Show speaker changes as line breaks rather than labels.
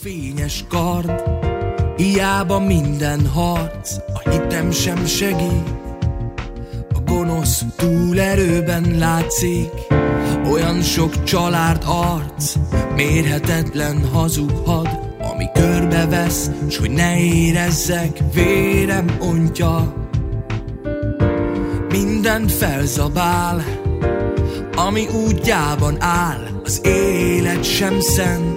fényes kard, hiába minden harc, a hitem sem segít. A gonosz túlerőben látszik, olyan sok család arc, mérhetetlen hazug had, ami körbevesz, s hogy ne érezzek, vérem ontja. Mindent felzabál, ami útjában áll, az élet sem szent.